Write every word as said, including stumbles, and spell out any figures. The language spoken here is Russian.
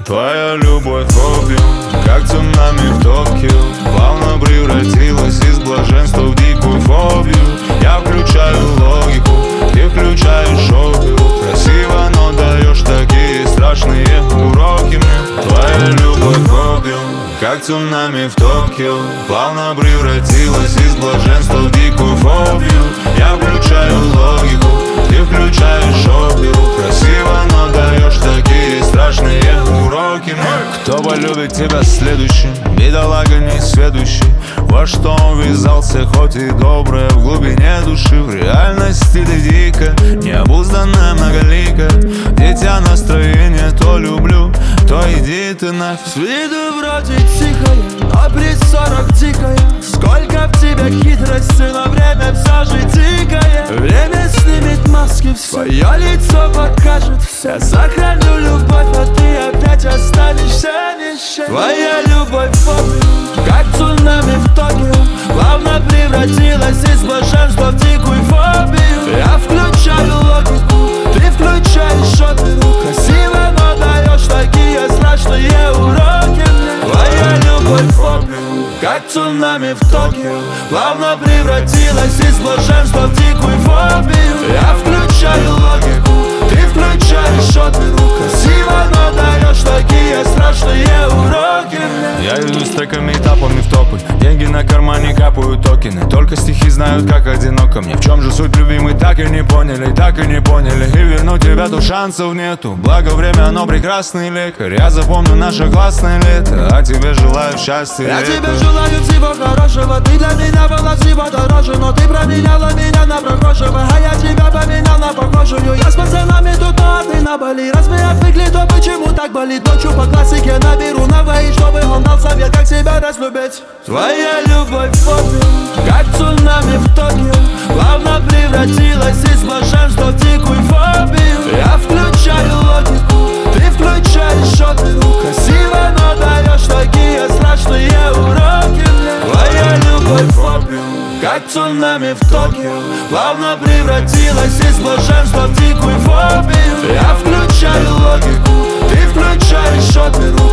Твоя любовь хобби, как цунами в Токио, плавно превратилась из блаженства в дикую фобию. Я включаю логику, ты включаешь оперу. Красиво, но даешь такие страшные уроки мне. Твоя любовь хобби, как цунами в Токио, плавно превратилась из блаженства в дикую фобию. Я включаю логику, ты включаешь оперу. Красиво, но даешь такие страшные уроки мне. Кто полюбит тебя следующим? Бедолага несведущий, во что он ввязался, хоть и доброе в глубине души. В реальности ты дико, необузданная многолика. Дитя настроение, то люблю, то иди ты нафиг. С виду вроде тихая, но при сорок дикая. Сколько в тебе хитрости, но время все же дикое. Время снимет маски, свое лицо покажет все. Сохраню любовь, а ты опять останешься нищей. Твоя любовь фобия, как цунами в Токио, плавно превратилась из блаженства в дикую фобию. Я включаю логику, ты включаешь оперу. Красиво, но даешь такие страшные уроки мне. Твоя любовь фобия, как цунами в Токио, плавно превратилась из блаженства в дикую фобию. Я включаю логику, ты включаешь оперу. Красиво, но даешь такие страшные уроки мне. Я иду с треками, этапами в топы. Деньги на кармане капают токены. Только стихи знают, как одиноко мне. В чем же суть, любимый, так и не поняли, так и не поняли. И вернуть тебя тут шансов нету. Благо время, оно прекрасный лекарь. Я запомню наше классное лето, а тебе желаю счастья. Я тебе желаю всего хорошего. Ты для меня была всего дороже, но ты променяла меня на прохожего, а я тебя поменял на похожую. Я с пацанами тут, а ты на Бали. Раз мы отвыкли, то почему так болит? Ночью по классике наберу на двоих, чтобы он дал совет, как себя разлюбить. Твоя любовь фобия, как цунами в Токио, плавно превратилась из блаженства в дикую фобию. Я включаю логику, ты включаешь оперу. Красиво, но даешь такие страшные уроки мне. Твоя любовь фобия, как цунами в Токио, плавно превратилась из блаженства в дикую фобию. Я включаю логику, ты включаешь оперу.